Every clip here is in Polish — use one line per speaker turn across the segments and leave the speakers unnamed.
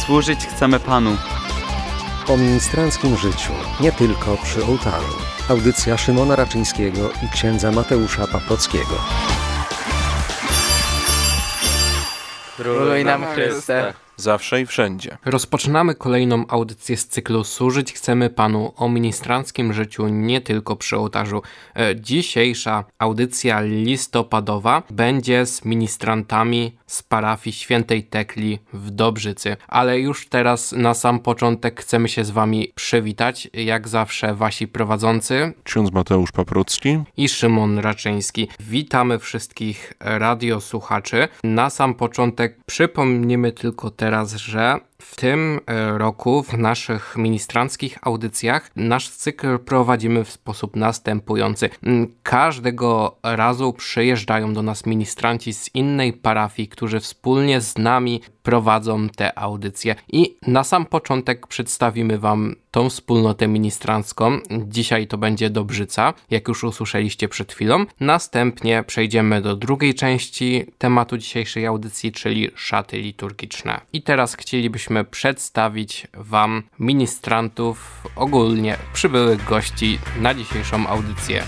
Służyć chcemy Panu.
O ministranckim życiu, nie tylko przy ołtarzu. Audycja Szymona Raczyńskiego i księdza Mateusza Paprockiego.
Króluj nam Chryste.
Zawsze i wszędzie.
Rozpoczynamy kolejną audycję z cyklu Służyć chcemy Panu o ministranckim życiu nie tylko przy ołtarzu. Dzisiejsza audycja listopadowa będzie z ministrantami z parafii Świętej Tekli w Dobrzycy. Ale już teraz na sam początek chcemy się z Wami przywitać. Jak zawsze wasi prowadzący
Ksiądz Mateusz Paprocki
i Szymon Raczyński. Witamy wszystkich radiosłuchaczy. Na sam początek przypomnimy tylko teraz, że w tym roku w naszych ministranckich audycjach nasz cykl prowadzimy w sposób następujący. Każdego razu przyjeżdżają do nas ministranci z innej parafii, którzy wspólnie z nami prowadzą te audycje. I na sam początek przedstawimy Wam tą wspólnotę ministrancką. Dzisiaj to będzie Dobrzyca, jak już usłyszeliście przed chwilą. Następnie przejdziemy do drugiej części tematu dzisiejszej audycji, czyli szaty liturgiczne. I teraz chcielibyśmy przedstawić Wam ministrantów, ogólnie przybyłych gości na dzisiejszą audycję.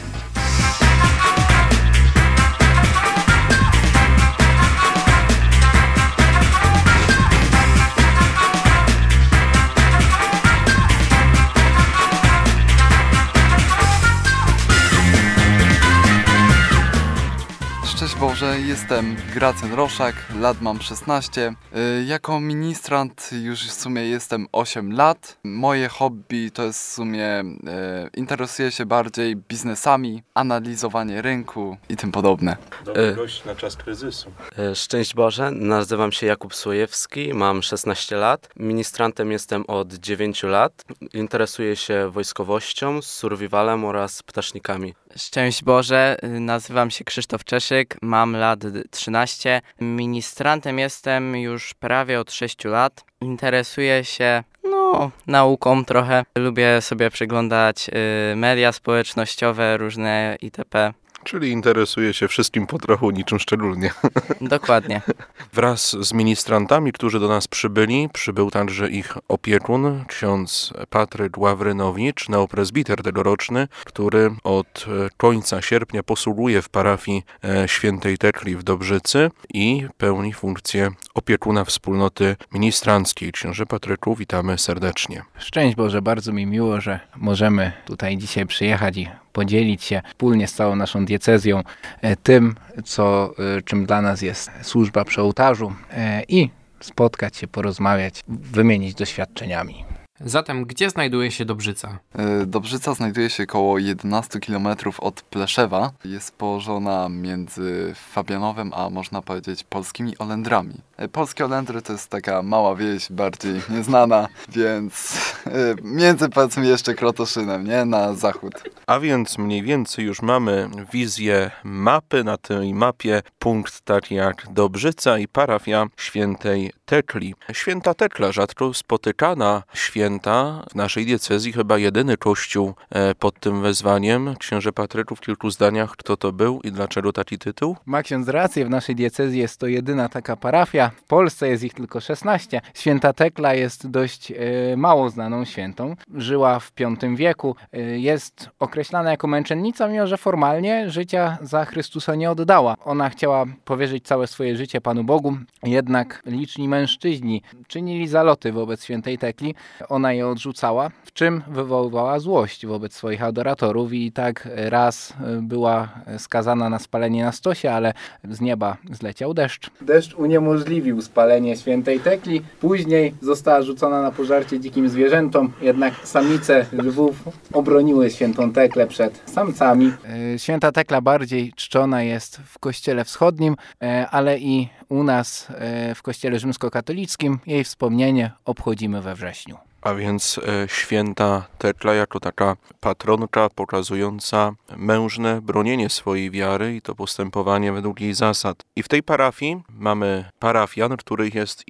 Szczęść Boże, jestem Gracjan Roszak, lat mam 16. Jako ministrant już w sumie jestem 8 lat. Moje hobby to jest w sumie interesuję się bardziej biznesami, analizowanie rynku i tym podobne.
Dobry gość na czas kryzysu.
Szczęść Boże, nazywam się Jakub Słojewski, mam 16 lat. Ministrantem jestem od 9 lat. Interesuję się wojskowością, survivalem oraz ptasznikami.
Szczęść Boże, nazywam się Krzysztof Czeszyk, mam lat 13. Ministrantem jestem już prawie od 6 lat. Interesuję się nauką trochę. Lubię sobie przeglądać media społecznościowe, różne itp.
Czyli interesuje się wszystkim po trochu, niczym szczególnie.
Dokładnie.
Wraz z ministrantami, którzy do nas przybyli, przybył także ich opiekun, ksiądz Patryk Ławrynowicz, neoprezbiter tegoroczny, który od końca sierpnia posługuje w parafii Świętej Tekli w Dobrzycy i pełni funkcję opiekuna wspólnoty ministranckiej. Księże Patryku, witamy serdecznie.
Szczęść Boże, bardzo mi miło, że możemy tutaj dzisiaj przyjechać i podzielić się wspólnie z całą naszą diecezją tym, czym dla nas jest służba przy ołtarzu i spotkać się, porozmawiać, wymienić doświadczeniami.
Zatem gdzie znajduje się Dobrzyca?
Dobrzyca znajduje się około 11 km od Pleszewa. Jest położona między Fabianowem, a można powiedzieć polskimi Olendrami. Polskie Olendry to jest taka mała wieś, bardziej nieznana, więc między powiedzmy jeszcze Krotoszynem, nie? Na zachód.
A więc mniej więcej już mamy wizję mapy. Na tej mapie punkt taki jak Dobrzyca i parafia Świętej Tekli. Święta Tekla, rzadko spotykana święta w naszej diecezji, chyba jedyny kościół pod tym wezwaniem. Księże Patryku, w kilku zdaniach, kto to był i dlaczego taki tytuł?
Ma ksiądz rację, w naszej diecezji jest to jedyna taka parafia. W Polsce jest ich tylko 16. Święta Tekla jest dość mało znaną świętą. Żyła w V wieku. Jest określana jako męczennica, mimo że formalnie życia za Chrystusa nie oddała. Ona chciała powierzyć całe swoje życie Panu Bogu, jednak liczni mężczyźni czynili zaloty wobec Świętej Tekli. Ona je odrzucała, w czym wywoływała złość wobec swoich adoratorów i tak raz była skazana na spalenie na stosie, ale z nieba zleciał deszcz. Deszcz uniemożliwił spalenie Świętej Tekli. Później została rzucona na pożarcie dzikim zwierzętom, jednak samice lwów obroniły Świętą Teklę przed samcami. Święta Tekla bardziej czczona jest w kościele wschodnim, ale i u nas w kościele rzymskokatolickim. Jej wspomnienie obchodzimy we wrześniu.
A więc święta Tekla jako taka patronka pokazująca mężne bronienie swojej wiary i to postępowanie według jej zasad. I w tej parafii mamy parafian, których jest ile?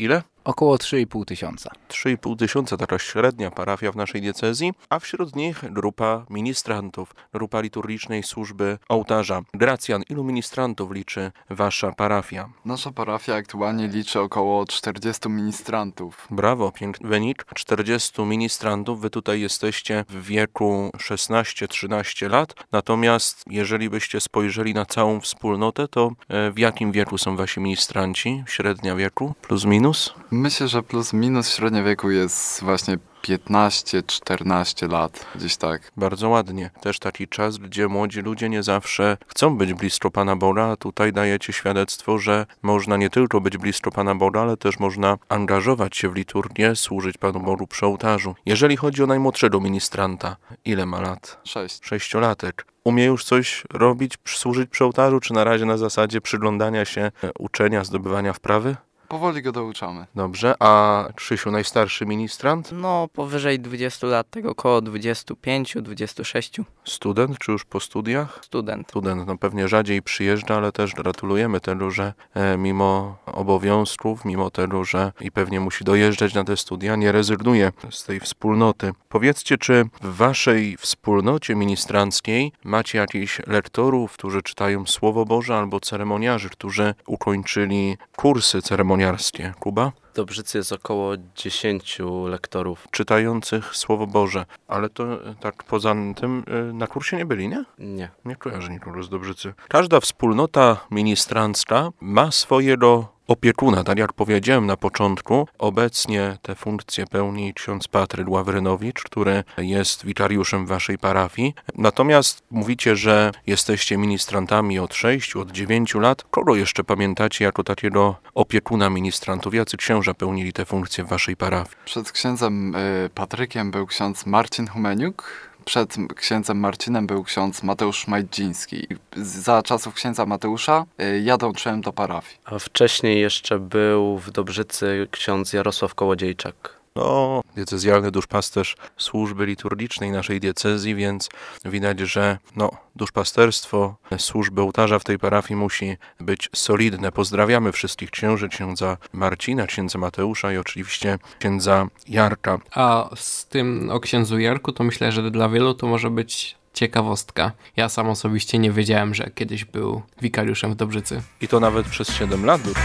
Około 3,5 tysiąca.
3,5 tysiąca, taka średnia parafia w naszej diecezji, a wśród nich grupa ministrantów, grupa liturgicznej służby ołtarza. Gracjan, ilu ministrantów liczy wasza parafia?
Nasza parafia aktualnie liczy około 40 ministrantów.
Brawo, piękny wynik. 40 ministrantów, wy tutaj jesteście w wieku 16-13 lat, natomiast jeżeli byście spojrzeli na całą wspólnotę, to w jakim wieku są wasi ministranci? Średnia wieku? Plus minus?
Myślę, że plus minus średnia wieku jest właśnie 15-14 lat, gdzieś tak.
Bardzo ładnie. Też taki czas, gdzie młodzi ludzie nie zawsze chcą być blisko Pana Boga, a tutaj dajecie świadectwo, że można nie tylko być blisko Pana Boga, ale też można angażować się w liturgię, służyć Panu Bogu przy ołtarzu. Jeżeli chodzi o najmłodszego ministranta, ile ma lat?
6.
6-latek. Umie już coś robić, służyć przy ołtarzu, czy na razie na zasadzie przyglądania się, uczenia, zdobywania wprawy?
Powoli go douczamy.
Dobrze, a Krzysiu, najstarszy ministrant?
No, powyżej 20 lat, tego około 25-26.
Student, czy już po studiach?
Student.
Student, no pewnie rzadziej przyjeżdża, ale też gratulujemy tego, że mimo obowiązków, mimo tego, że i pewnie musi dojeżdżać na te studia, nie rezygnuje z tej wspólnoty. Powiedzcie, czy w waszej wspólnocie ministranckiej macie jakichś lektorów, którzy czytają Słowo Boże, albo ceremoniarzy, którzy ukończyli kursy ceremoniarskie? Kuba?
W Dobrzycy jest około 10 lektorów.
Czytających Słowo Boże, ale to tak poza tym na kursie nie byli, nie?
Nie.
Nie kojarzę nikogo z Dobrzycy. Każda wspólnota ministrancka ma swojego opiekuna, tak jak powiedziałem na początku. Obecnie te funkcje pełni ksiądz Patryk Ławrynowicz, który jest wikariuszem w waszej parafii. Natomiast mówicie, że jesteście ministrantami od 6, od 9 lat. Kogo jeszcze pamiętacie jako takiego opiekuna ministrantów? Jacy księża pełnili te funkcje w waszej parafii?
Przed księdzem Patrykiem był ksiądz Marcin Humeniuk. Przed księdzem Marcinem był ksiądz Mateusz Majdziński. Za czasów księdza Mateusza ja dołączyłem do parafii.
A wcześniej jeszcze był w Dobrzycy ksiądz Jarosław Kołodziejczak.
No, diecezjalny duszpasterz służby liturgicznej naszej diecezji, więc widać, że duszpasterstwo służby ołtarza w tej parafii musi być solidne. Pozdrawiamy wszystkich księży, księdza Marcina, księdza Mateusza i oczywiście księdza Jarka.
A z tym o księdzu Jarku to myślę, że dla wielu to może być ciekawostka. Ja sam osobiście nie wiedziałem, że kiedyś był wikariuszem w Dobrzycy.
I to nawet przez 7 lat był.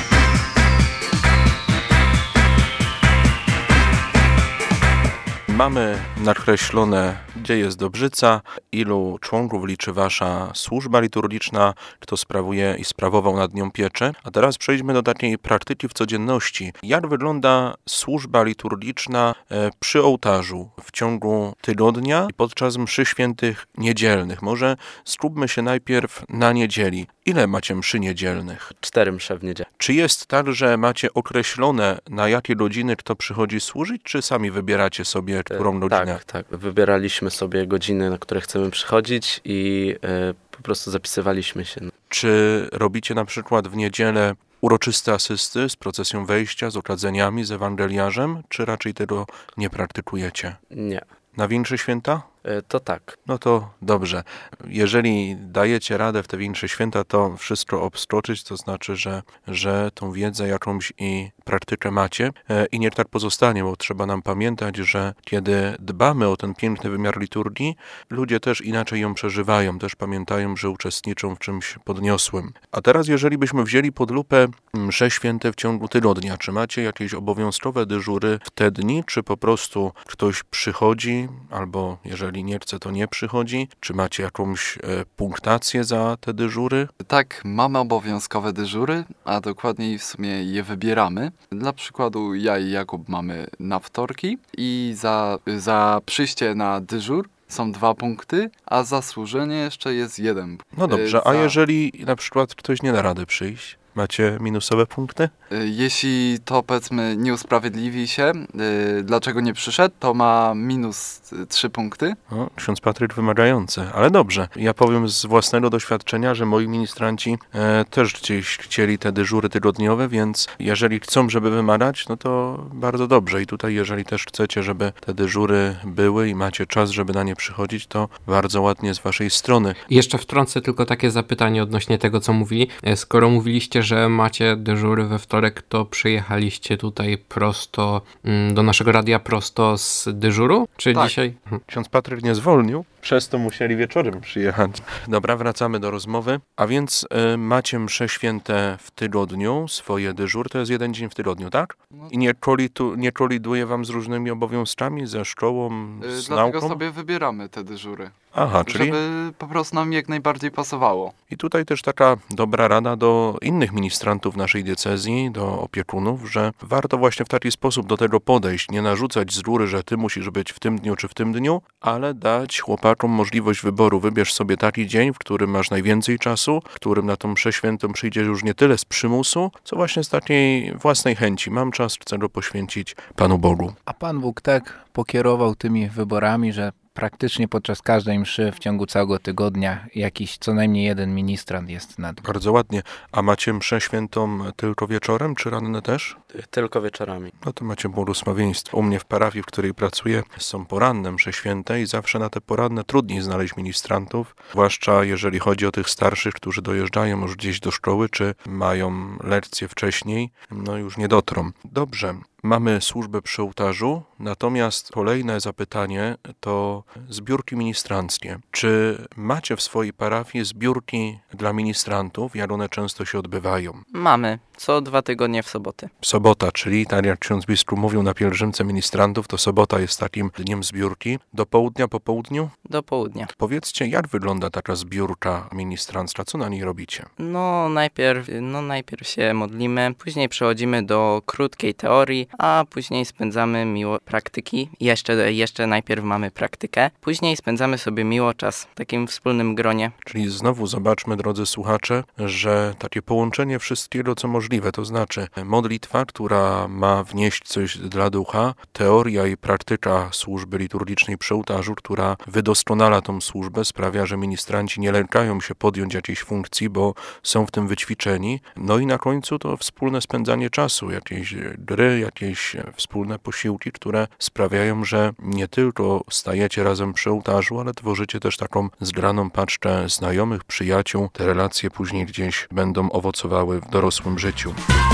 Mamy nakreślone, gdzie jest Dobrzyca, ilu członków liczy wasza służba liturgiczna, kto sprawuje i sprawował nad nią pieczę. A teraz przejdźmy do takiej praktyki w codzienności. Jak wygląda służba liturgiczna przy ołtarzu w ciągu tygodnia i podczas mszy świętych niedzielnych? Może skupmy się najpierw na niedzieli. Ile macie mszy niedzielnych?
4 msze w niedzielę.
Czy jest tak, że macie określone, na jakie godziny kto przychodzi służyć, czy sami wybieracie sobie, którą godzinę?
Tak. Wybieraliśmy sobie godziny, na które chcemy przychodzić i po prostu zapisywaliśmy się.
Czy robicie na przykład w niedzielę uroczyste asysty z procesją wejścia, z okadzeniami, z ewangeliarzem, czy raczej tego nie praktykujecie?
Nie.
Na większe święta?
To tak.
No to dobrze. Jeżeli dajecie radę w te większe święta, to wszystko obskoczyć, to znaczy, że tą wiedzę jakąś i praktykę macie i niech tak pozostanie, bo trzeba nam pamiętać, że kiedy dbamy o ten piękny wymiar liturgii, ludzie też inaczej ją przeżywają, też pamiętają, że uczestniczą w czymś podniosłym. A teraz, jeżeli byśmy wzięli pod lupę msze święte w ciągu tygodnia, czy macie jakieś obowiązkowe dyżury w te dni, czy po prostu ktoś przychodzi, albo jeżeli nie chce, to nie przychodzi? Czy macie jakąś punktację za te dyżury?
Tak, mamy obowiązkowe dyżury, a dokładniej w sumie je wybieramy. Dla przykładu ja i Jakub mamy na wtorki i za przyjście na dyżur są 2 punkty, a za służenie jeszcze jest 1 punkt.
No dobrze, a jeżeli na przykład ktoś nie da rady przyjść? Macie minusowe punkty?
Jeśli to, powiedzmy, nie usprawiedliwi się, dlaczego nie przyszedł, to ma minus 3 punkty.
O, ksiądz Patryk wymagający, ale dobrze. Ja powiem z własnego doświadczenia, że moi ministranci też gdzieś chcieli te dyżury tygodniowe, więc jeżeli chcą, żeby wymagać, no to bardzo dobrze. I tutaj, jeżeli też chcecie, żeby te dyżury były i macie czas, żeby na nie przychodzić, to bardzo ładnie z waszej strony.
Jeszcze wtrącę tylko takie zapytanie odnośnie tego, co mówili. Skoro mówiliście, że macie dyżury we wtorek, to przyjechaliście tutaj prosto do naszego radia, prosto z dyżuru? Czy
Tak.
dzisiaj?
Ksiądz Patryk nie zwolnił, przez to musieli wieczorem przyjechać. Dobra, wracamy do rozmowy. A więc macie msze święte w tygodniu, swoje dyżur, to jest jeden dzień w tygodniu, tak? I nie koliduje wam z różnymi obowiązkami, ze szkołą, z
Dlatego
nauką?
sobie wybieramy te dyżury,
Aha, czyli...
żeby po prostu nam jak najbardziej pasowało.
I tutaj też taka dobra rada do innych ministrantów naszej diecezji, do opiekunów, że warto właśnie w taki sposób do tego podejść, nie narzucać z góry, że ty musisz być w tym dniu czy w tym dniu, ale dać chłopakom możliwość wyboru. Wybierz sobie taki dzień, w którym masz najwięcej czasu, w którym na tą mszę świętą przyjdziesz już nie tyle z przymusu, co właśnie z takiej własnej chęci. Mam czas, chcę go poświęcić Panu Bogu.
A Pan Bóg tak pokierował tymi wyborami, że praktycznie podczas każdej mszy w ciągu całego tygodnia jakiś co najmniej jeden ministrant jest nad.
Bardzo ładnie. A macie mszę świętą tylko wieczorem, czy ranne też?
Tylko wieczorami.
No to macie błogosławieństwo. U mnie w parafii, w której pracuję, są poranne msze święte i zawsze na te poranne trudniej znaleźć ministrantów, zwłaszcza jeżeli chodzi o tych starszych, którzy dojeżdżają już gdzieś do szkoły, czy mają lekcje wcześniej, no już nie dotrą. Dobrze. Mamy służbę przy ołtarzu, natomiast kolejne zapytanie to zbiórki ministranckie. Czy macie w swojej parafii zbiórki dla ministrantów? Jak one często się odbywają?
Mamy, co 2 tygodnie w soboty.
Sobota, czyli tak jak ksiądz biskup mówił na pielgrzymce ministrantów, to sobota jest takim dniem zbiórki. Do południa, po południu?
Do południa.
Powiedzcie, jak wygląda taka zbiórka ministrancka? Co na niej robicie?
No najpierw się modlimy, później przechodzimy do krótkiej teorii, a później spędzamy miło praktyki. Jeszcze najpierw mamy praktykę, później spędzamy sobie miło czas w takim wspólnym gronie.
Czyli znowu zobaczmy, drodzy słuchacze, że takie połączenie wszystkiego, co możliwe, to znaczy modlitwa, która ma wnieść coś dla ducha, teoria i praktyka służby liturgicznej przy ołtarzu, która wydoskonala tą służbę, sprawia, że ministranci nie lękają się podjąć jakiejś funkcji, bo są w tym wyćwiczeni. No i na końcu to wspólne spędzanie czasu, jakieś gry, jakieś wspólne posiłki, które sprawiają, że nie tylko stajecie razem przy ołtarzu, ale tworzycie też taką zgraną paczkę znajomych, przyjaciół. Te relacje później gdzieś będą owocowały w dorosłym życiu.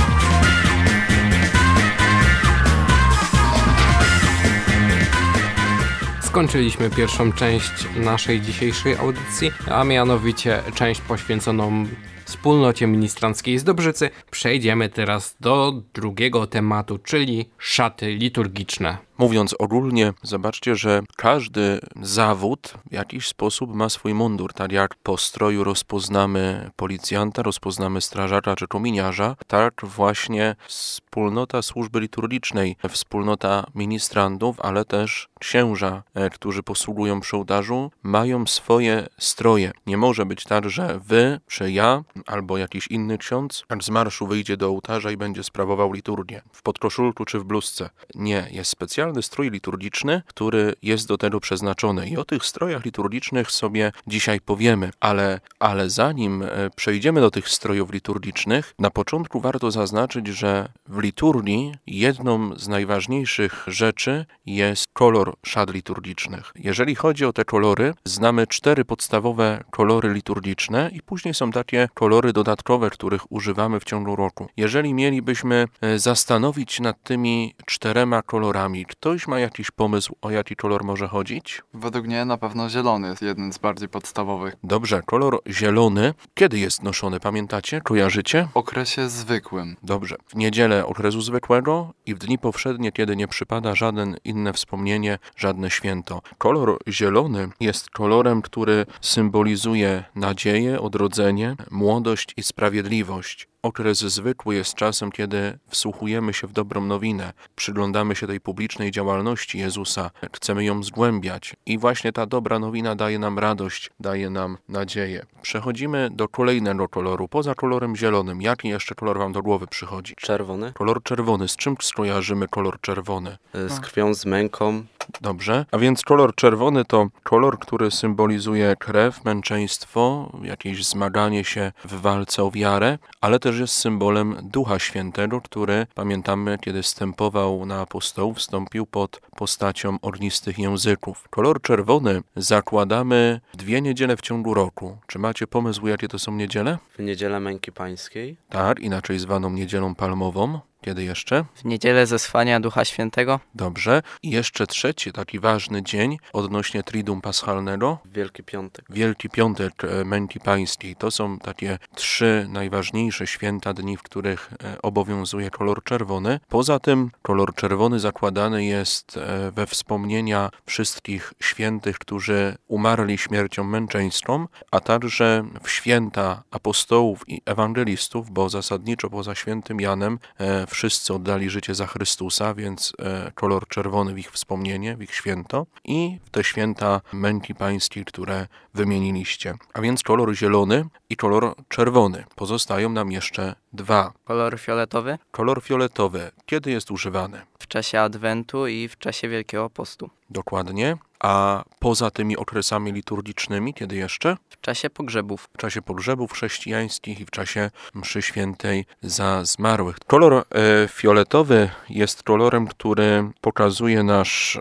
Skończyliśmy pierwszą część naszej dzisiejszej audycji, a mianowicie część poświęconą wspólnocie ministranckiej z Dobrzycy. Przejdziemy teraz do drugiego tematu, czyli szaty liturgiczne.
Mówiąc ogólnie, zobaczcie, że każdy zawód w jakiś sposób ma swój mundur. Tak jak po stroju rozpoznamy policjanta, rozpoznamy strażacza czy kominiarza, tak właśnie wspólnota służby liturgicznej, wspólnota ministrantów, ale też księża, którzy posługują przy ołtarzu, mają swoje stroje. Nie może być tak, że wy, czy ja, albo jakiś inny ksiądz z marszu wyjdzie do ołtarza i będzie sprawował liturgię w podkoszulku czy w bluzce. Nie, jest specjalny strój liturgiczny, który jest do tego przeznaczony. I o tych strojach liturgicznych sobie dzisiaj powiemy, ale zanim przejdziemy do tych strojów liturgicznych, na początku warto zaznaczyć, że w liturgii jedną z najważniejszych rzeczy jest kolor szat liturgicznych. Jeżeli chodzi o te kolory, znamy 4 podstawowe kolory liturgiczne i później są takie kolory dodatkowe, których używamy w ciągu roku. Jeżeli mielibyśmy zastanowić się nad tymi 4 kolorami, ktoś ma jakiś pomysł, o jaki kolor może chodzić?
Według mnie na pewno zielony jest jeden z bardziej podstawowych.
Dobrze, kolor zielony. Kiedy jest noszony, pamiętacie? Kojarzycie?
W okresie zwykłym.
Dobrze. W niedzielę okresu zwykłego i w dni powszednie, kiedy nie przypada żadne inne wspomnienie, żadne święto. Kolor zielony jest kolorem, który symbolizuje nadzieję, odrodzenie, młodość i sprawiedliwość. Okres zwykły jest czasem, kiedy wsłuchujemy się w dobrą nowinę, przyglądamy się tej publicznej działalności Jezusa, chcemy ją zgłębiać i właśnie ta dobra nowina daje nam radość, daje nam nadzieję. Przechodzimy do kolejnego koloru, poza kolorem zielonym. Jaki jeszcze kolor wam do głowy przychodzi?
Czerwony.
Kolor czerwony. Z czym skojarzymy kolor czerwony?
Z krwią, z męką.
Dobrze. A więc kolor czerwony to kolor, który symbolizuje krew, męczeństwo, jakieś zmaganie się w walce o wiarę, ale też też jest symbolem Ducha Świętego, który, pamiętamy, kiedy wstępował na apostołów, wstąpił pod postacią ognistych języków. Kolor czerwony zakładamy 2 niedziele w ciągu roku. Czy macie pomysł, jakie to są niedziele?
W Niedzielę Męki Pańskiej.
Tak, inaczej zwaną Niedzielą Palmową. Kiedy jeszcze?
W Niedzielę Zesłania Ducha Świętego.
Dobrze. I jeszcze trzeci taki ważny dzień odnośnie Triduum Paschalnego.
Wielki Piątek.
Wielki Piątek Męki Pańskiej. To są takie 3 najważniejsze święta, dni, w których obowiązuje kolor czerwony. Poza tym kolor czerwony zakładany jest we wspomnienia wszystkich świętych, którzy umarli śmiercią męczeńską, a także w święta apostołów i ewangelistów, bo zasadniczo poza świętym Janem wszyscy oddali życie za Chrystusa, więc kolor czerwony w ich wspomnienie, w ich święto i w te święta Męki Pańskiej, które wymieniliście. A więc kolor zielony i kolor czerwony. Pozostają nam jeszcze 2.
Kolor fioletowy.
Kolor fioletowy. Kiedy jest używany?
W czasie Adwentu i w czasie Wielkiego Postu.
Dokładnie. A poza tymi okresami liturgicznymi, kiedy jeszcze?
W czasie pogrzebów.
W czasie pogrzebów chrześcijańskich i w czasie mszy świętej za zmarłych. Kolor fioletowy jest kolorem, który pokazuje nasz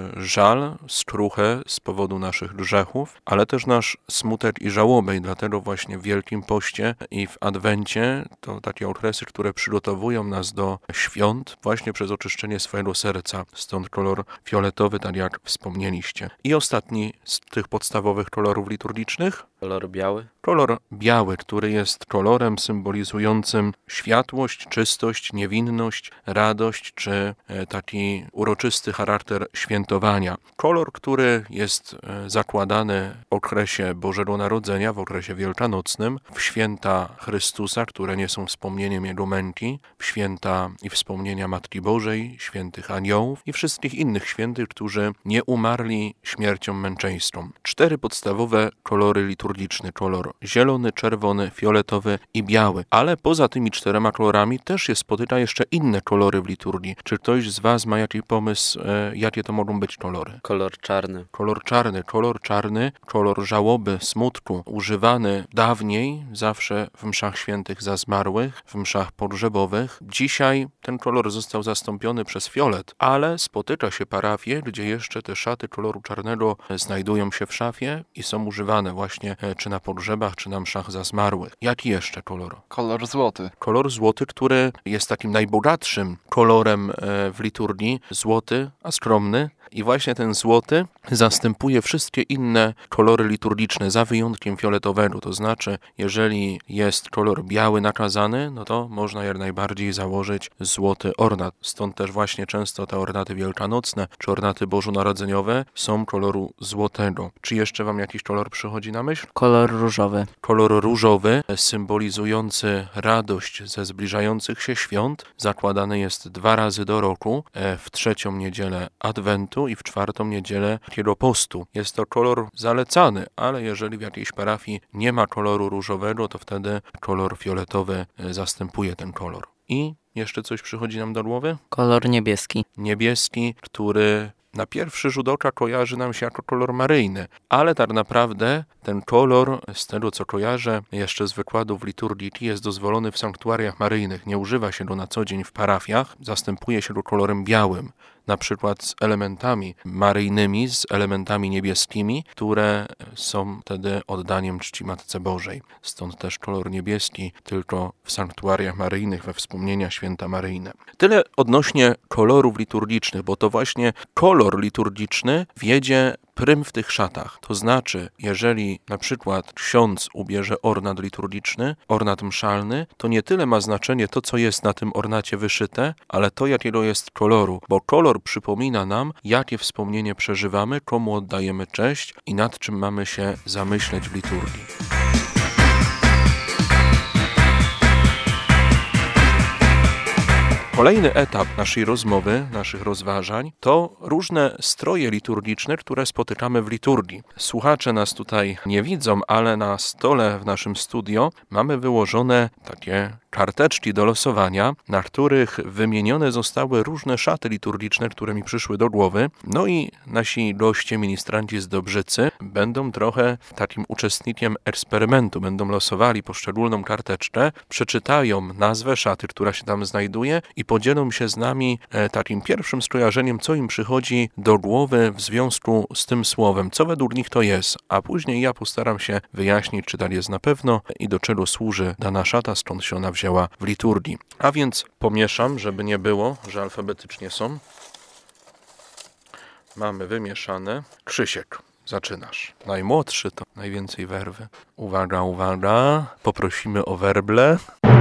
żal, skruchę z powodu naszych grzechów, ale też nasz smutek i żałobę i dlatego właśnie w Wielkim Poście i w Adwencie to takie okresy, które przygotowują nas do świąt właśnie przez oczyszczenie swojego serca. Stąd kolor fioletowy, tak jak wspomnieliście. I ostatni z tych podstawowych kolorów liturgicznych?
Kolor biały.
Kolor biały, który jest kolorem symbolizującym światłość, czystość, niewinność, radość czy taki uroczysty charakter świętowania. Kolor, który jest zakładany w okresie Bożego Narodzenia, w okresie wielkanocnym, w święta Chrystusa, które nie są wspomnieniem Jego męki, w święta i wspomnienia Matki Bożej, świętych aniołów i wszystkich innych świętych, którzy nie umarli śmiercią męczeńską. 4 podstawowe kolory liturgiczne. Kolor zielony, czerwony, fioletowy i biały. Ale poza tymi 4 kolorami też się spotyka jeszcze inne kolory w liturgii. Czy ktoś z Was ma jakiś pomysł, jakie to mogą być kolory?
Kolor czarny.
Kolor czarny, kolor żałoby, smutku, używany dawniej zawsze w mszach świętych za zmarłych, w mszach pogrzebowych. Dzisiaj ten kolor został zastąpiony przez fiolet, ale spotyka się parafie, gdzie jeszcze te szaty koloru czarnego znajdują się w szafie i są używane właśnie czy na pogrzebach, czy na mszach za zmarłych. Jaki jeszcze kolor?
Kolor złoty.
Kolor złoty, który jest takim najbogatszym kolorem w liturgii. Złoty, a skromny. I właśnie ten złoty zastępuje wszystkie inne kolory liturgiczne, za wyjątkiem fioletowego. To znaczy, jeżeli jest kolor biały nakazany, no to można jak najbardziej założyć złoty ornat. Stąd też właśnie często te ornaty wielkanocne, czy ornaty bożonarodzeniowe są koloru złotego. Czy jeszcze Wam jakiś kolor przychodzi na myśl?
Kolor różowy.
Kolor różowy, symbolizujący radość ze zbliżających się świąt, zakładany jest 2 razy do roku, w 3. niedzielę Adwentu i w 4. niedzielę Wielkiego Postu. Jest to kolor zalecany, ale jeżeli w jakiejś parafii nie ma koloru różowego, to wtedy kolor fioletowy zastępuje ten kolor. I jeszcze coś przychodzi nam do głowy?
Kolor niebieski.
Niebieski, który na pierwszy rzut oka kojarzy nam się jako kolor maryjny, ale tak naprawdę ten kolor, z tego co kojarzę jeszcze z wykładów liturgii, jest dozwolony w sanktuariach maryjnych. Nie używa się go na co dzień w parafiach, zastępuje się go kolorem białym, na przykład z elementami maryjnymi, z elementami niebieskimi, które są wtedy oddaniem czci Matce Bożej. Stąd też kolor niebieski tylko w sanktuariach maryjnych, we wspomnienia święta maryjne. Tyle odnośnie kolorów liturgicznych, bo to właśnie kolor liturgiczny wiedzie prym w tych szatach. To znaczy, jeżeli na przykład ksiądz ubierze ornat liturgiczny, ornat mszalny, to nie tyle ma znaczenie to, co jest na tym ornacie wyszyte, ale to, jakiego jest koloru, bo kolor przypomina nam, jakie wspomnienie przeżywamy, komu oddajemy cześć i nad czym mamy się zamyśleć w liturgii. Kolejny etap naszej rozmowy, naszych rozważań to różne stroje liturgiczne, które spotykamy w liturgii. Słuchacze nas tutaj nie widzą, ale na stole w naszym studio mamy wyłożone takie karteczki do losowania, na których wymienione zostały różne szaty liturgiczne, które mi przyszły do głowy. No i nasi goście, ministranci z Dobrzycy, będą trochę takim uczestnikiem eksperymentu. Będą losowali poszczególną karteczkę, przeczytają nazwę szaty, która się tam znajduje i podzielą się z nami takim pierwszym skojarzeniem, co im przychodzi do głowy w związku z tym słowem, co według nich to jest, a później ja postaram się wyjaśnić, czy tak jest na pewno i do czego służy dana szata, skąd się ona wzięła w liturgii. A więc pomieszam, żeby nie było, że alfabetycznie są. Mamy wymieszane. Krzysiek, zaczynasz. Najmłodszy to najwięcej werwy. Uwaga, uwaga. Poprosimy o werble.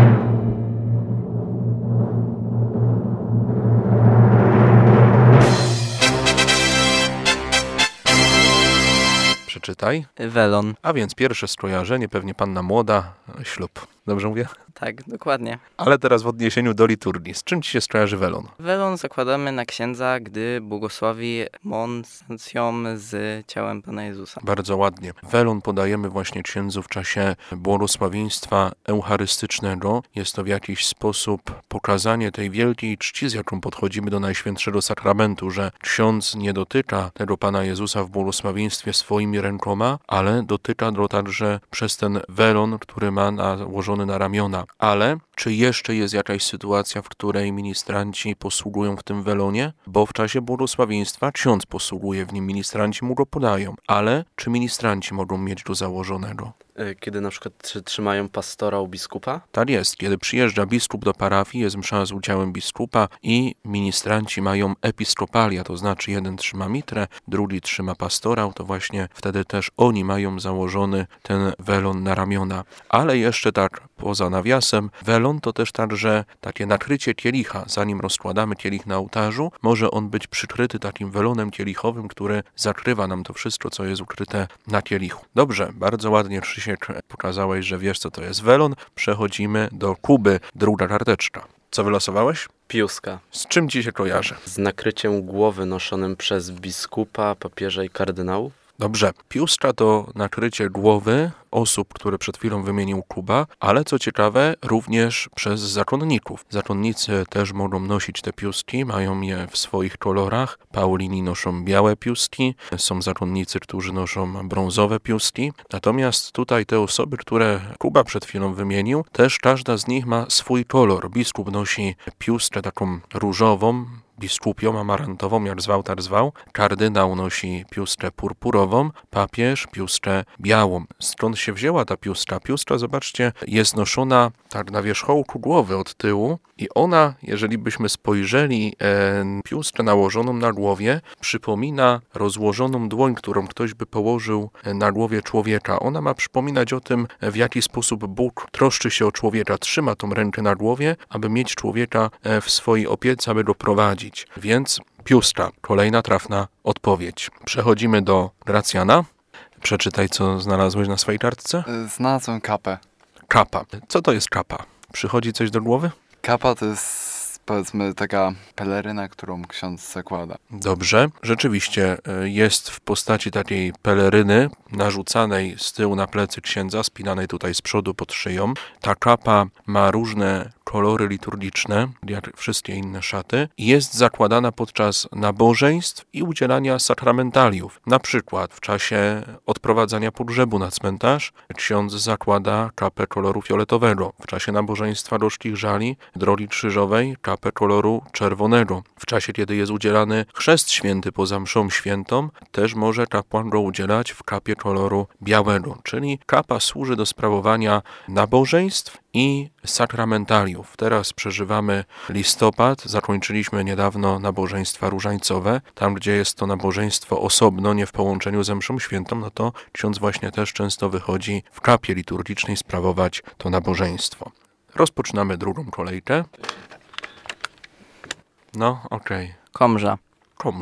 Przeczytaj.
Welon.
A więc pierwsze skojarzenie, pewnie panna młoda, ślub. Dobrze mówię?
Tak, dokładnie.
Ale teraz w odniesieniu do liturgii. Z czym ci się skojarzy welon?
Welon zakładamy na księdza, gdy błogosławi monstracją z ciałem Pana Jezusa.
Bardzo ładnie. Welon podajemy właśnie księdzu w czasie błogosławieństwa eucharystycznego. Jest to w jakiś sposób pokazanie tej wielkiej czci, z jaką podchodzimy do Najświętszego Sakramentu, że ksiądz nie dotyka tego Pana Jezusa w błogosławieństwie swoimi rękoma, ale dotyka go także przez ten welon, który ma nałożony na ramiona. Ale czy jeszcze jest jakaś sytuacja, w której ministranci posługują w tym welonie? Bo w czasie błogosławieństwa ksiądz posługuje w nim, ministranci mu go podają. Ale czy ministranci mogą mieć go założonego?
Kiedy na przykład trzymają pastora u biskupa?
Tak jest. Kiedy przyjeżdża biskup do parafii, jest msza z udziałem biskupa i ministranci mają episkopalia, to znaczy jeden trzyma mitrę, drugi trzyma pastora, to właśnie wtedy też oni mają założony ten welon na ramiona. Ale jeszcze tak poza nawiasem, welon to też także takie nakrycie kielicha. Zanim rozkładamy kielich na ołtarzu, może on być przykryty takim welonem kielichowym, który zakrywa nam to wszystko, co jest ukryte na kielichu. Dobrze, bardzo ładnie, Krzysiek, pokazałeś, że wiesz, co to jest welon. Przechodzimy do Kuby. Druga karteczka. Co wylosowałeś?
Piuska.
Z czym ci się kojarzy?
Z nakryciem głowy noszonym przez biskupa, papieża i kardynałów.
Dobrze. Piuska to nakrycie głowy osób, które przed chwilą wymienił Kuba, ale co ciekawe, również przez zakonników. Zakonnicy też mogą nosić te piuski, mają je w swoich kolorach. Paulini noszą białe piuski, są zakonnicy, którzy noszą brązowe piuski. Natomiast tutaj te osoby, które Kuba przed chwilą wymienił, też każda z nich ma swój kolor. Biskup nosi piustkę taką różową, biskupią, amarantową, jak zwał, tak zwał. Kardynał nosi piustkę purpurową, papież piustkę białą. Skąd się wzięła ta piustka? Piustka, zobaczcie, jest noszona tak na wierzchołku głowy od tyłu i ona, jeżeli byśmy spojrzeli piustkę nałożoną na głowie, przypomina rozłożoną dłoń, którą ktoś by położył na głowie człowieka. Ona ma przypominać o tym, w jaki sposób Bóg troszczy się o człowieka, trzyma tą rękę na głowie, aby mieć człowieka w swojej opiece, aby go prowadzić. Więc piustka, kolejna trafna odpowiedź. Przechodzimy do Gracjana. Przeczytaj, co znalazłeś na swojej kartce.
Znalazłem kapę.
Kapa. Co to jest kapa? Przychodzi coś do głowy?
Kapa to jest, powiedzmy, taka peleryna, którą ksiądz zakłada.
Dobrze. Rzeczywiście jest w postaci takiej peleryny narzucanej z tyłu na plecy księdza, spinanej tutaj z przodu pod szyją. Ta kapa ma różne kolory liturgiczne, jak wszystkie inne szaty, i jest zakładana podczas nabożeństw i udzielania sakramentaliów. Na przykład w czasie odprowadzania pogrzebu na cmentarz ksiądz zakłada kapę koloru fioletowego. W czasie nabożeństwa gorzkich żali drogi krzyżowej kapę koloru czerwonego. W czasie, kiedy jest udzielany chrzest święty poza mszą świętą, też może kapłan go udzielać w kapie koloru białego, czyli kapa służy do sprawowania nabożeństw i sakramentaliów. Teraz przeżywamy listopad, zakończyliśmy niedawno nabożeństwa różańcowe. Tam, gdzie jest to nabożeństwo osobno, nie w połączeniu ze mszą świętą, no to ksiądz właśnie też często wychodzi w kapie liturgicznej sprawować to nabożeństwo. Rozpoczynamy drugą kolejkę. No, okej.
Komża.
Komża.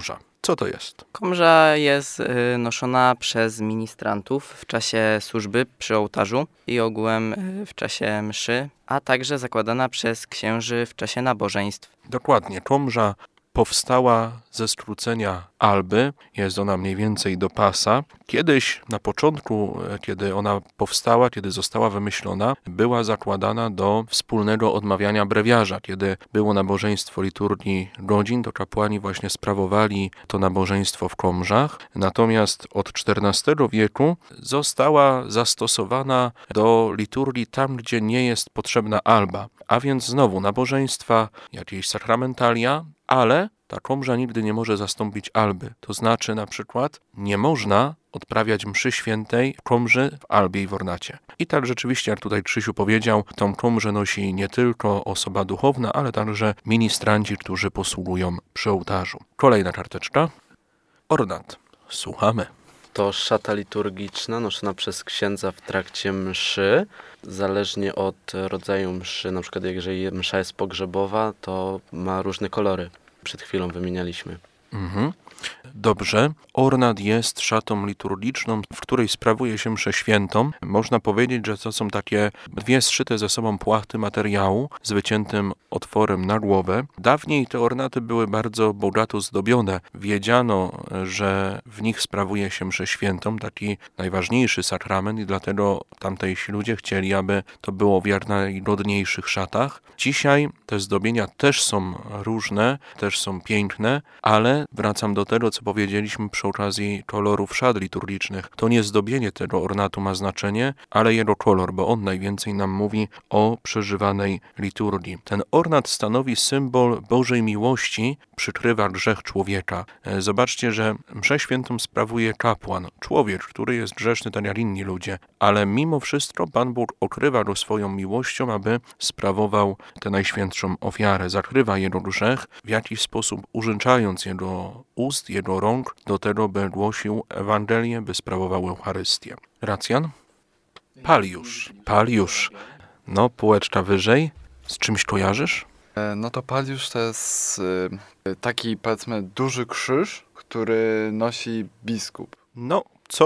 Co to jest?
Komrza jest noszona przez ministrantów w czasie służby przy ołtarzu i ogółem w czasie mszy, a także zakładana przez księży w czasie nabożeństw.
Dokładnie. Komrza powstała ze skrócenia alby, jest ona mniej więcej do pasa. Kiedyś, na początku, kiedy ona powstała, kiedy została wymyślona, była zakładana do wspólnego odmawiania brewiarza. Kiedy było nabożeństwo liturgii godzin, to kapłani właśnie sprawowali to nabożeństwo w komrzach. Natomiast od XIV wieku została zastosowana do liturgii tam, gdzie nie jest potrzebna alba. A więc znowu nabożeństwa, jakieś sakramentalia, ale ta komrza nigdy nie może zastąpić alby. To znaczy na przykład nie można odprawiać mszy świętej w komrze, w albie i w ornacie. I tak rzeczywiście, jak tutaj Krzysiu powiedział, tą komrzę nosi nie tylko osoba duchowna, ale także ministranci, którzy posługują przy ołtarzu. Kolejna karteczka. Ornat. Słuchamy.
To szata liturgiczna noszona przez księdza w trakcie mszy. Zależnie od rodzaju mszy, na przykład jeżeli msza jest pogrzebowa, to ma różne kolory. Przed chwilą wymienialiśmy.
Dobrze. Ornat jest szatą liturgiczną, w której sprawuje się mszę świętą. Można powiedzieć, że to są takie dwie zszyte ze sobą płachty materiału z wyciętym otworem na głowę. Dawniej te ornaty były bardzo bogato zdobione. Wiedziano, że w nich sprawuje się mszę świętą, taki najważniejszy sakrament i dlatego tamtejsi ludzie chcieli, aby to było w jak najgodniejszych szatach. Dzisiaj te zdobienia też są różne, też są piękne, ale wracam do tego, co powiedzieliśmy przy okazji kolorów szat liturgicznych. To nie zdobienie tego ornatu ma znaczenie, ale jego kolor, bo on najwięcej nam mówi o przeżywanej liturgii. Ten ornat stanowi symbol Bożej miłości, przykrywa grzech człowieka. Zobaczcie, że mszę świętą sprawuje kapłan, człowiek, który jest grzeszny tak jak inni ludzie, ale mimo wszystko Pan Bóg okrywa go swoją miłością, aby sprawował tę najświętszą ofiarę. Zakrywa jego grzech, w jakiś sposób użyczając jego ust, jego rąk do tego, by głosił Ewangelię, by sprawował Eucharystię. Racjan? Paliusz. No, półeczka wyżej. Z czymś kojarzysz?
No to paliusz to jest taki, powiedzmy, duży krzyż, który nosi biskup.
No,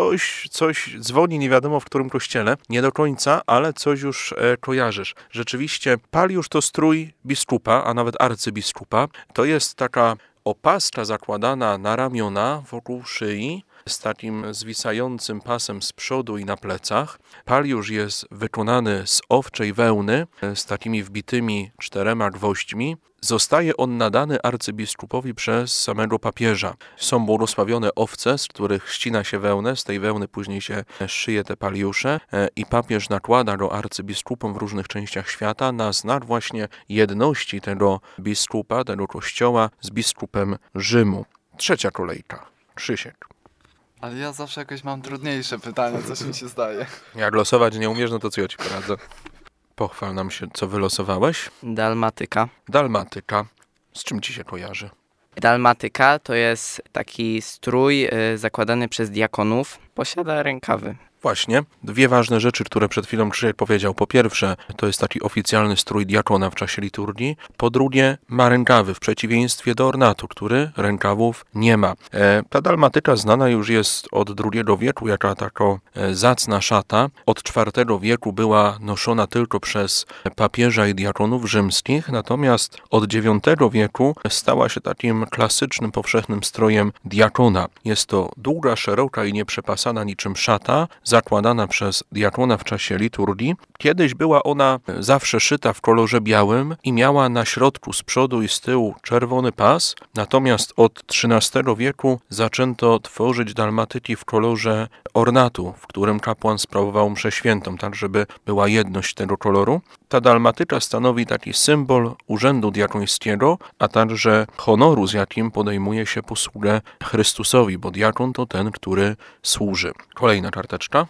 coś dzwoni, nie wiadomo w którym kościele, nie do końca, ale coś już kojarzysz. Rzeczywiście, paliusz to strój biskupa, a nawet arcybiskupa. To jest taka opaska zakładana na ramiona, wokół szyi, z takim zwisającym pasem z przodu i na plecach. Paliusz jest wykonany z owczej wełny, z takimi wbitymi 4 gwoźdźmi. Zostaje on nadany arcybiskupowi przez samego papieża. Są błogosławione owce, z których ścina się wełnę, z tej wełny później się szyje te paliusze i papież nakłada go arcybiskupom w różnych częściach świata na znak właśnie jedności tego biskupa, tego kościoła z biskupem Rzymu. Trzecia kolejka. Krzysiek.
Ale ja zawsze jakoś mam trudniejsze pytania, coś mi się zdaje.
Jak losować nie umiesz, no to co ja ci poradzę? Pochwal nam się, co wylosowałeś.
Dalmatyka.
Dalmatyka. Z czym ci się kojarzy?
Dalmatyka to jest taki strój zakładany przez diakonów. Posiada rękawy.
Właśnie. Dwie ważne rzeczy, które przed chwilą Krzysiek powiedział. Po pierwsze, to jest taki oficjalny strój diakona w czasie liturgii. Po drugie, ma rękawy, w przeciwieństwie do ornatu, który rękawów nie ma. Ta dalmatyka znana już jest od II wieku, jaka taka zacna szata. Od IV wieku była noszona tylko przez papieża i diakonów rzymskich, natomiast od IX wieku stała się takim klasycznym, powszechnym strojem diakona. Jest to długa, szeroka i nieprzepasana niczym szata, zakładana przez diakona w czasie liturgii. Kiedyś była ona zawsze szyta w kolorze białym i miała na środku z przodu i z tyłu czerwony pas, natomiast od XIII wieku zaczęto tworzyć dalmatyki w kolorze ornatu, w którym kapłan sprawował mszę świętą, tak żeby była jedność tego koloru. Ta dalmatyka stanowi taki symbol urzędu diakońskiego, a także honoru, z jakim podejmuje się posługę Chrystusowi, bo diakon to ten, który służy. Kolejna karteczka.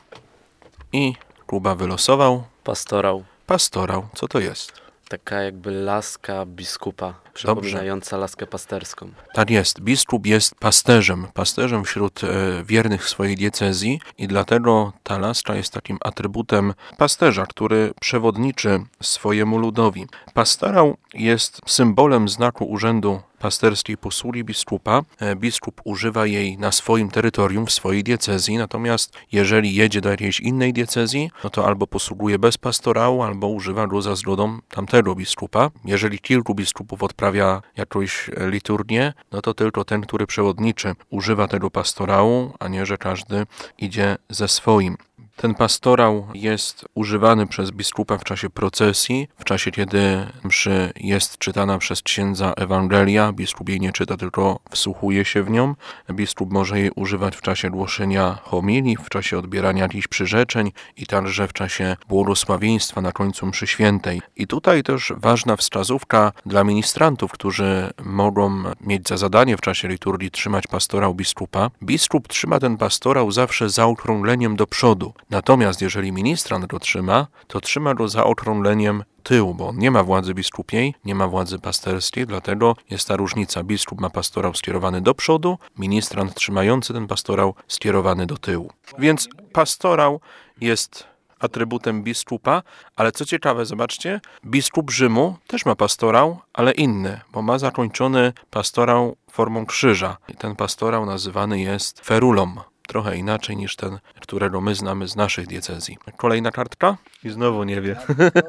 I Kuba wylosował. Pastorał. Co to jest?
Taka jakby laska biskupa, przypominająca laskę pasterską.
Tak jest. Biskup jest pasterzem wśród wiernych swojej diecezji i dlatego ta laska jest takim atrybutem pasterza, który przewodniczy swojemu ludowi. Pastorał jest symbolem znaku urzędu pasterskiej posuli biskupa. Biskup używa jej na swoim terytorium, w swojej diecezji, natomiast jeżeli jedzie do jakiejś innej diecezji, no to albo posługuje bez pastorału, albo używa go za zgodą tamtego biskupa. Jeżeli kilku biskupów odprawia jakąś liturgię, no to tylko ten, który przewodniczy, używa tego pastorału, a nie, że każdy idzie ze swoim. Ten pastorał jest używany przez biskupa w czasie procesji, w czasie kiedy mszy jest czytana przez księdza Ewangelia. Biskup jej nie czyta, tylko wsłuchuje się w nią. Biskup może jej używać w czasie głoszenia homilii, w czasie odbierania jakichś przyrzeczeń i także w czasie błogosławieństwa na końcu mszy świętej. I tutaj też ważna wskazówka dla ministrantów, którzy mogą mieć za zadanie w czasie liturgii trzymać pastorał biskupa. Biskup trzyma ten pastorał zawsze zaokrągleniem do przodu. Natomiast jeżeli ministrant go trzyma, to trzyma go za okrągleniem tyłu, bo on nie ma władzy biskupiej, nie ma władzy pasterskiej, dlatego jest ta różnica. Biskup ma pastorał skierowany do przodu, ministrant trzymający ten pastorał skierowany do tyłu. Więc pastorał jest atrybutem biskupa, ale co ciekawe, zobaczcie, biskup Rzymu też ma pastorał, ale inny, bo ma zakończony pastorał formą krzyża. I ten pastorał nazywany jest ferulą. Trochę inaczej niż ten, którego my znamy z naszych diecezji. Kolejna kartka? I znowu nie wie.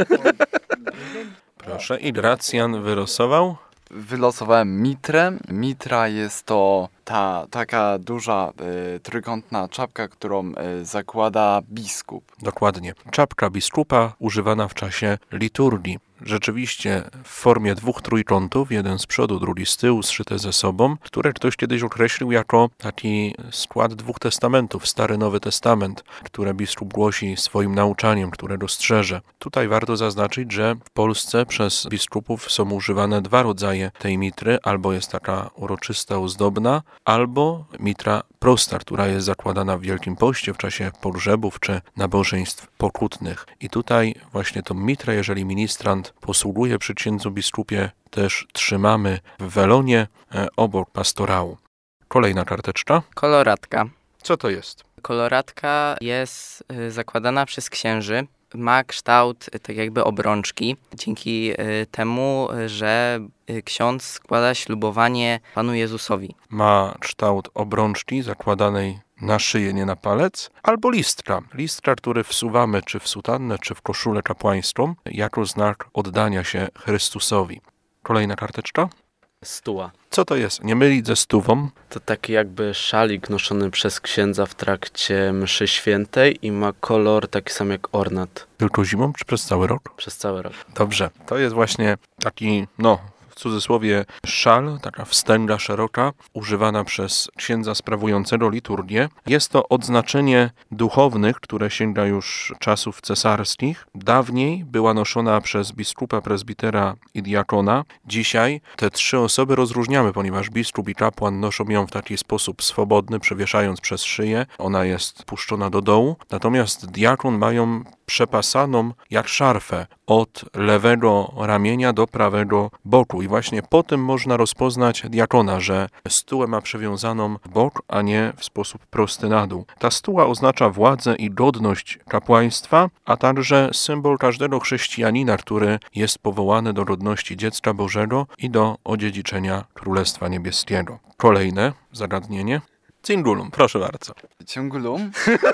Proszę, i Gracjan wylosował?
Wylosowałem mitrę. Mitra jest to ta taka duża trójkątna czapka, którą zakłada biskup.
Dokładnie. Czapka biskupa używana w czasie liturgii. Rzeczywiście w formie dwóch trójkątów, jeden z przodu, drugi z tyłu, zszyte ze sobą, które ktoś kiedyś określił jako taki skład dwóch testamentów, Stary Nowy Testament, które biskup głosi swoim nauczaniem, które dostrzeże. Tutaj warto zaznaczyć, że w Polsce przez biskupów są używane dwa rodzaje tej mitry, albo jest taka uroczysta, ozdobna, albo mitra prosta, która jest zakładana w Wielkim Poście w czasie pogrzebów czy nabożeństw pokutnych. I tutaj właśnie tą mitrę, jeżeli ministrant posługuje przy księdzu biskupie, też trzymamy w welonie obok pastorału. Kolejna karteczka.
Koloratka.
Co to jest?
Koloratka jest zakładana przez księży. Ma kształt tak jakby obrączki, dzięki temu, że ksiądz składa ślubowanie Panu Jezusowi.
Ma kształt obrączki zakładanej na szyję, nie na palec, albo listka. Listka, który wsuwamy czy w sutannę, czy w koszulę kapłańską, jako znak oddania się Chrystusowi. Kolejna karteczka.
Stuła.
Co to jest? Nie mylić ze stuwą.
To taki jakby szalik noszony przez księdza w trakcie mszy świętej i ma kolor taki sam jak ornat.
Tylko zimą czy przez cały rok?
Przez cały rok.
Dobrze. To jest właśnie taki, w cudzysłowie szal, taka wstęga szeroka, używana przez księdza sprawującego liturgię. Jest to odznaczenie duchownych, które sięga już czasów cesarskich. Dawniej była noszona przez biskupa, prezbitera i diakona. Dzisiaj te trzy osoby rozróżniamy, ponieważ biskup i kapłan noszą ją w taki sposób swobodny, przewieszając przez szyję. Ona jest puszczona do dołu. Natomiast diakon ma ją przepasaną jak szarfę od lewego ramienia do prawego boku. I właśnie po tym można rozpoznać diakona, że stułę ma przewiązaną w bok, a nie w sposób prosty na dół. Ta stuła oznacza władzę i godność kapłaństwa, a także symbol każdego chrześcijanina, który jest powołany do godności dziecka Bożego i do odziedziczenia Królestwa Niebieskiego. Kolejne zagadnienie. Cingulum, proszę bardzo.
Ciągulum?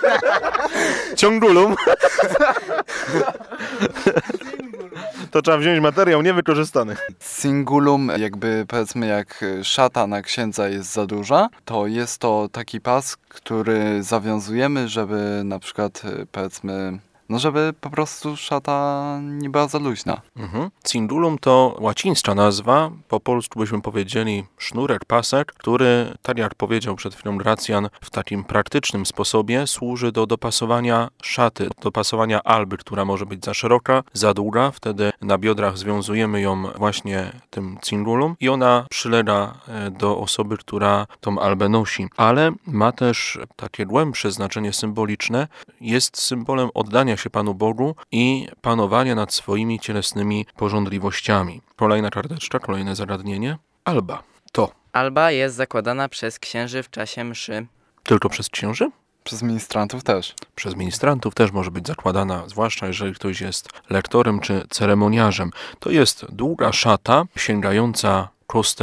Ciągulum. To trzeba wziąć materiał niewykorzystany.
Singulum, jakby powiedzmy jak szata na księdza jest za duża, to jest to taki pas, który zawiązujemy, żeby na przykład powiedzmy, żeby po prostu szata nie była za luźna.
Cingulum to łacińska nazwa, po polsku byśmy powiedzieli sznurek, pasek, który, tak jak powiedział przed chwilą Gracjan, w takim praktycznym sposobie służy do dopasowania szaty, dopasowania alby, która może być za szeroka, za długa, wtedy na biodrach związujemy ją właśnie tym cingulum i ona przylega do osoby, która tą albę nosi. Ale ma też takie głębsze znaczenie symboliczne, jest symbolem oddania się Panu Bogu i panowania nad swoimi cielesnymi pożądliwościami. Kolejna karteczka, kolejne zagadnienie. Alba. To.
Alba jest zakładana przez księży w czasie mszy.
Tylko przez księży?
Przez ministrantów też.
Przez ministrantów też może być zakładana, zwłaszcza jeżeli ktoś jest lektorem czy ceremoniarzem. To jest długa szata sięgająca kostek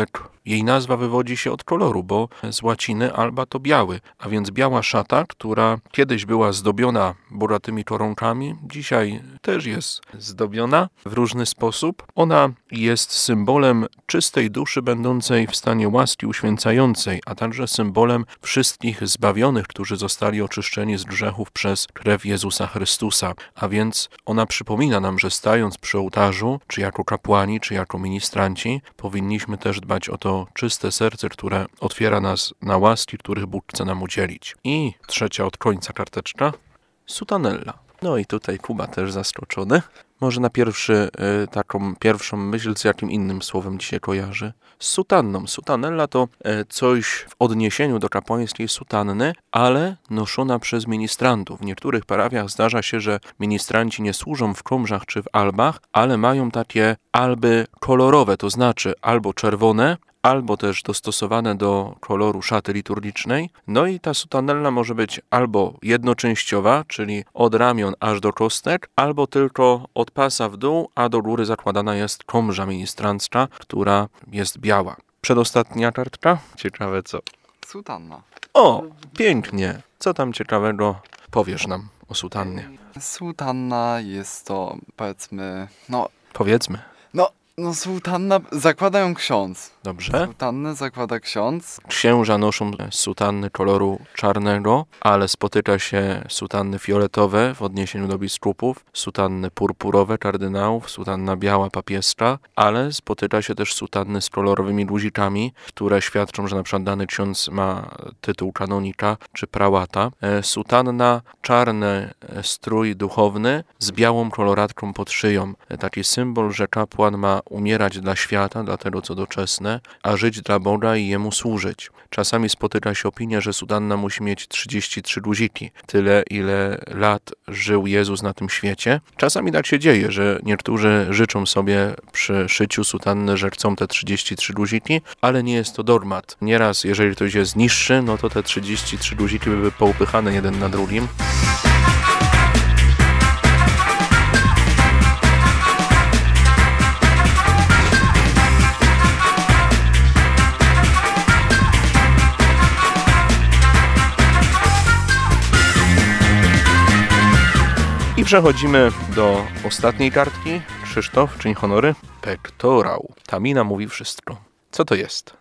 Jej nazwa wywodzi się od koloru, bo z łaciny alba to biały, a więc biała szata, która kiedyś była zdobiona bogatymi koronkami, dzisiaj też jest zdobiona w różny sposób. Ona jest symbolem czystej duszy będącej w stanie łaski uświęcającej, a także symbolem wszystkich zbawionych, którzy zostali oczyszczeni z grzechów przez krew Jezusa Chrystusa. A więc ona przypomina nam, że stając przy ołtarzu, czy jako kapłani, czy jako ministranci, powinniśmy też dbać o to czyste serce, które otwiera nas na łaski, których Bóg chce nam udzielić. I trzecia od końca karteczka, sutanella. No i tutaj Kuba też zaskoczony. Może na taką pierwszą myśl, z jakim innym słowem ci się kojarzy? Z sutanną. Sutanella to coś w odniesieniu do kapłańskiej sutanny, ale noszona przez ministrantów. W niektórych parafiach zdarza się, że ministranci nie służą w komrzach czy w albach, ale mają takie alby kolorowe, to znaczy albo czerwone, albo też dostosowane do koloru szaty liturgicznej. No i ta sutanella może być albo jednoczęściowa, czyli od ramion aż do kostek, albo tylko od pasa w dół, a do góry zakładana jest komrza ministrancka, która jest biała. Przedostatnia kartka? Ciekawe co?
Sutanna.
O, pięknie. Co tam ciekawego powiesz nam o sutannie?
Sutanna jest to, powiedzmy,
Powiedzmy.
sutanna zakłada ją ksiądz.
Dobrze.
Sutannę zakłada ksiądz.
Księża noszą sutanny koloru czarnego, ale spotyka się sutanny fioletowe w odniesieniu do biskupów, sutanny purpurowe kardynałów, sutanna biała papieska, ale spotyka się też sutanny z kolorowymi guzikami, które świadczą, że na przykład dany ksiądz ma tytuł kanonika czy prałata. Sutanna, czarny strój duchowny z białą koloratką pod szyją. Taki symbol, że kapłan ma umierać dla świata, dla tego co doczesne, a żyć dla Boga i Jemu służyć. Czasami spotyka się opinia, że sutanna musi mieć 33 guziki. Tyle, ile lat żył Jezus na tym świecie. Czasami tak się dzieje, że niektórzy życzą sobie przy szyciu sutanny, że chcą te 33 guziki, ale nie jest to dogmat. Nieraz, jeżeli ktoś jest niższy, no to te 33 guziki były poupychane jeden na drugim. I przechodzimy do ostatniej kartki. Krzysztof, czyń honory. Pektorał. Ta mina mówi wszystko. Co to jest?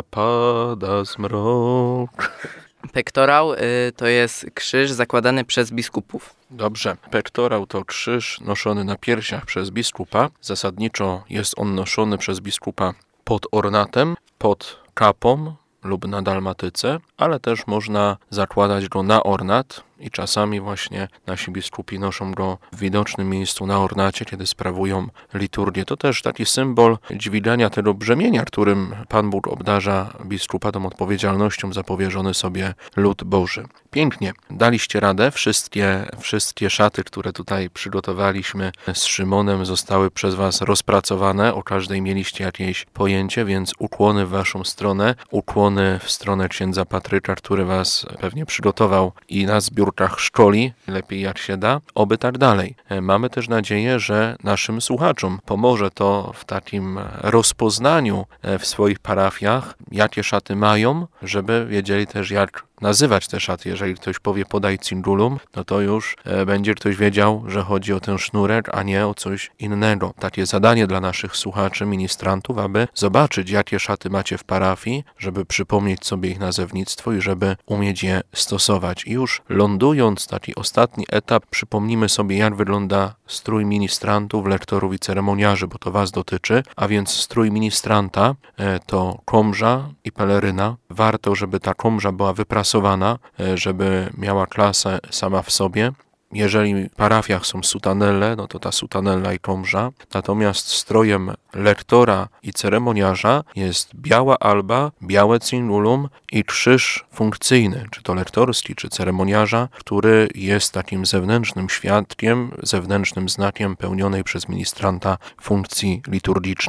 Zapada zmrok.
Pektorał to jest krzyż zakładany przez biskupów.
Dobrze. Pektorał to krzyż noszony na piersiach przez biskupa. Zasadniczo jest on noszony przez biskupa pod ornatem, pod kapą lub na dalmatyce, ale też można zakładać go na ornat i czasami właśnie nasi biskupi noszą go w widocznym miejscu na ornacie, kiedy sprawują liturgię. To też taki symbol dźwigania tego brzemienia, którym Pan Bóg obdarza biskupa, tą odpowiedzialnością za powierzony sobie lud Boży. Pięknie. Daliście radę. Wszystkie szaty, które tutaj przygotowaliśmy z Szymonem, zostały przez Was rozpracowane. O każdej mieliście jakieś pojęcie, więc ukłony w Waszą stronę, ukłony w stronę księdza Patryka, który Was pewnie przygotował i na zbiórkach szkoli, lepiej jak się da, oby tak dalej. Mamy też nadzieję, że naszym słuchaczom pomoże to w takim rozpoznaniu w swoich parafiach, jakie szaty mają, żeby wiedzieli też jak nazywać te szaty. Jeżeli ktoś powie podaj cingulum, no to już będzie ktoś wiedział, że chodzi o ten sznurek, a nie o coś innego. Takie zadanie dla naszych słuchaczy, ministrantów, aby zobaczyć, jakie szaty macie w parafii, żeby przypomnieć sobie ich nazewnictwo i żeby umieć je stosować. I już lądując taki ostatni etap, przypomnimy sobie, jak wygląda strój ministrantów, lektorów i ceremoniarzy, bo to Was dotyczy, a więc strój ministranta to komrza i peleryna. Warto, żeby ta komrza była wyprasowana, żeby miała klasę sama w sobie. Jeżeli w parafiach są sutanelle, no to ta sutanella i komrza. Natomiast strojem lektora i ceremoniarza jest biała alba, białe cingulum i krzyż funkcyjny, czy to lektorski, czy ceremoniarza, który jest takim zewnętrznym świadkiem, zewnętrznym znakiem pełnionej przez ministranta funkcji liturgicznej.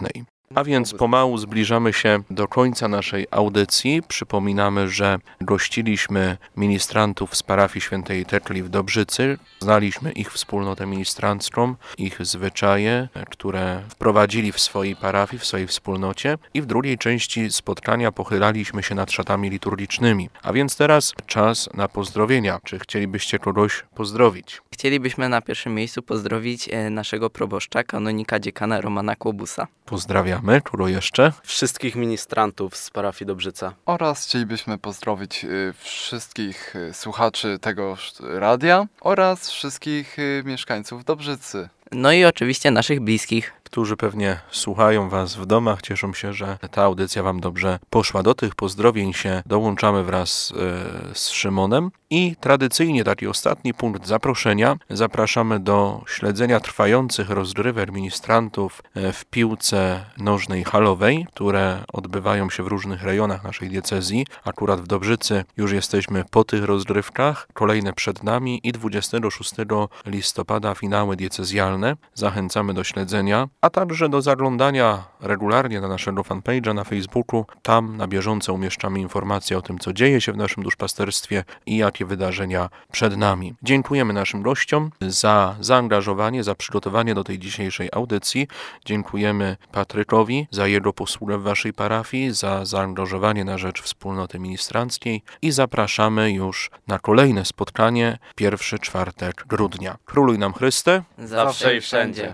A więc pomału zbliżamy się do końca naszej audycji. Przypominamy, że gościliśmy ministrantów z parafii Świętej Tekli w Dobrzycy. Znaliśmy ich wspólnotę ministrancką, ich zwyczaje, które wprowadzili w swojej parafii, w swojej wspólnocie. I w drugiej części spotkania pochylaliśmy się nad szatami liturgicznymi. A więc teraz czas na pozdrowienia. Czy chcielibyście kogoś pozdrowić?
Chcielibyśmy na pierwszym miejscu pozdrowić naszego proboszcza, kanonika dziekana Romana Kłobusa.
Pozdrawiamy. Kogo jeszcze?
Wszystkich ministrantów z parafii Dobrzyca.
Oraz chcielibyśmy pozdrowić wszystkich słuchaczy tego radia oraz wszystkich mieszkańców Dobrzycy.
No i oczywiście naszych bliskich.
Którzy pewnie słuchają Was w domach, cieszą się, że ta audycja Wam dobrze poszła. Do tych pozdrowień się dołączamy wraz z Szymonem i tradycyjnie taki ostatni punkt zaproszenia. Zapraszamy do śledzenia trwających rozgrywek ministrantów w piłce nożnej halowej, które odbywają się w różnych rejonach naszej diecezji. Akurat w Dobrzycy już jesteśmy po tych rozgrywkach, kolejne przed nami i 26 listopada finały diecezjalne. Zachęcamy do śledzenia, a także do zaglądania regularnie na naszego fanpage'a na Facebooku. Tam na bieżąco umieszczamy informacje o tym, co dzieje się w naszym duszpasterstwie i jakie wydarzenia przed nami. Dziękujemy naszym gościom za zaangażowanie, za przygotowanie do tej dzisiejszej audycji. Dziękujemy Patrykowi za jego posługę w waszej parafii, za zaangażowanie na rzecz wspólnoty ministranckiej i zapraszamy już na kolejne spotkanie, pierwszy czwartek grudnia. Króluj nam Chryste.
Zawsze i wszędzie.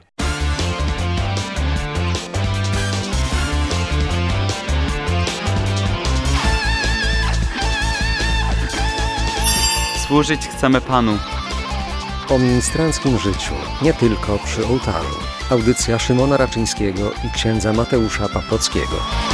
Służyć chcemy Panu.
O ministranckim życiu, nie tylko przy ołtarzu. Audycja Szymona Raczyńskiego i księdza Mateusza Paprockiego.